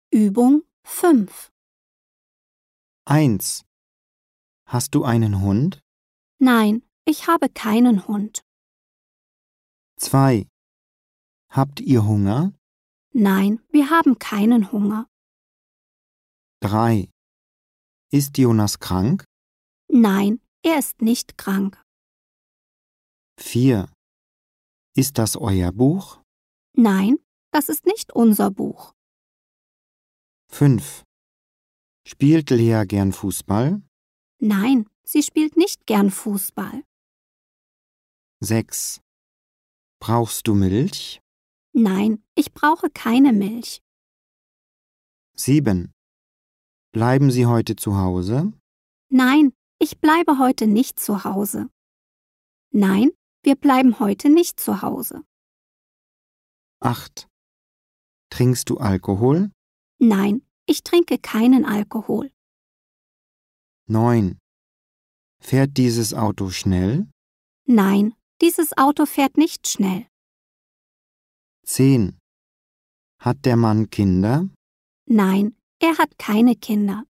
Übung 5. 1. Hast du einen Hund? Nein, ich habe keinen Hund. 2. Habt ihr Hunger? Nein, wir haben keinen Hunger. 3. Ist Jonas krank? Nein, er ist nicht krank. 4. Ist das euer Buch? Nein, das ist nicht unser Buch. 5. Spielt Lea gern Fußball? Nein, sie spielt nicht gern Fußball. 6. Brauchst du Milch? Nein, ich brauche keine Milch. 7. Bleiben Sie heute zu Hause? Nein, ich bleibe heute nicht zu Hause. Nein, wir bleiben heute nicht zu Hause. 8. Trinkst du Alkohol? Nein, ich trinke keinen Alkohol. 9. Fährt dieses Auto schnell? Nein, dieses Auto fährt nicht schnell. 10. Hat der Mann Kinder? Nein, er hat keine Kinder.